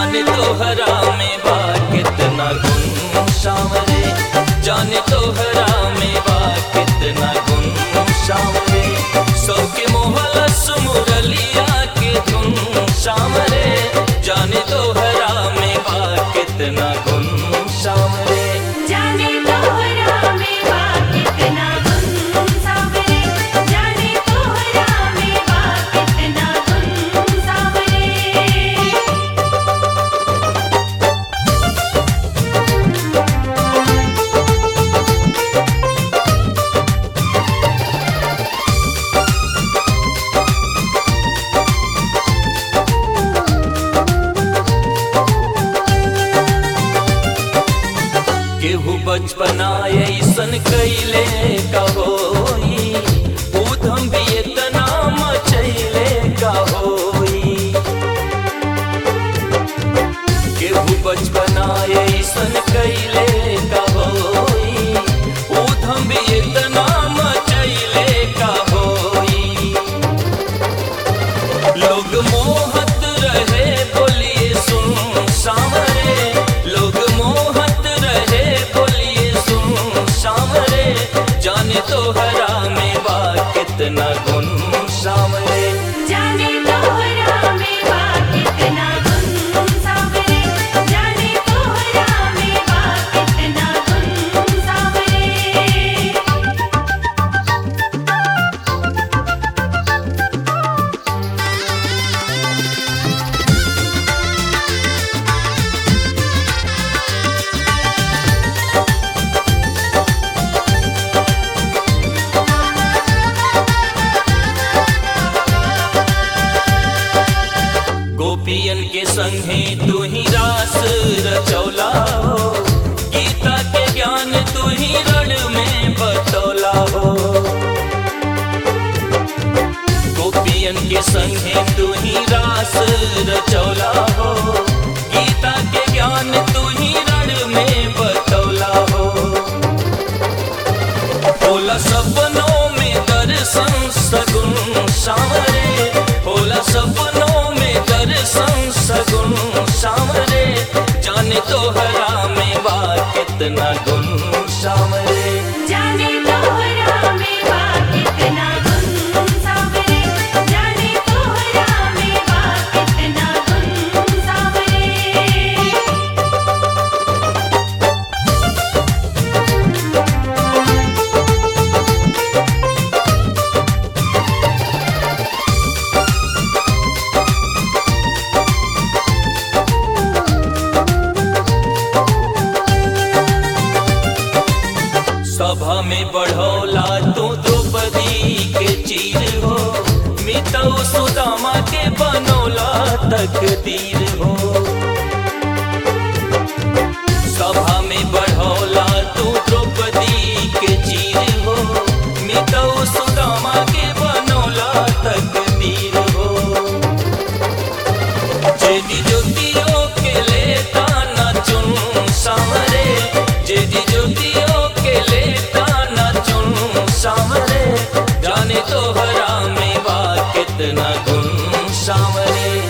जाने तोहरा में बा कितना गुण सांवरे, जाने तोहरा में बा कितना गुण सांवरे। सौ के मोहला सुमुरलिया के धुन सांवरे, जाने तोहरा में बा कितना गुण सांवरे। जाने तोहरा में बा कितना गुण सांवरे, जाने तोहरा में बा कितना गुण सांवरे। केहू बचपना ऐसन कैले का होई, ऊधम भी इतना मचैले का होई। केहू बचपना ऐसन कैले का होई, ऊधम भी इतना मचैले का होई। लोग मोहत रहे बोलिए सुन सांवरे, लोग मोहत रहे बोलिए सुन सांवरे। जाने तोहरा में बा कितना गुण सांवरे, जाने तोहरा में बा कितना गुण सांवरे, जाने तोहरा में बा कितना गुण सांवरे। गोपियन के संगे तू ही रास रचौला हो, गीता के ज्ञान तू ही रण में बतौला हो। गोपियन के संगे तू ही रास रचौला हो, गीता के ज्ञान तू ही रण में बतौला हो। होला सपनों में दर्शन सगुन सांवरे, होला सपनों में दर्शन सगुन सांवरे। जाने तोहरा में बा कितना गुण सांवरे, जाने तोहरा में बा कितना गुण सांवरे, जाने तोहरा में बा कितना गुण सांवरे। सभा में बढ़ौला तू द्रौपदी के चीर हो, मितौ सुदामा के बनौला तकदीर हो। सभा में बढ़ौला तू द्रौपदी के चीर हो, मितौ सुदामा के बनौला तकदीर हो। जेदी ज्योतियों के लेता न चुन सांवरे, जेदी ज्योतियों के लेता न चुन सांवरे। जाने तोहरा में बा कितना गुण सांवरे,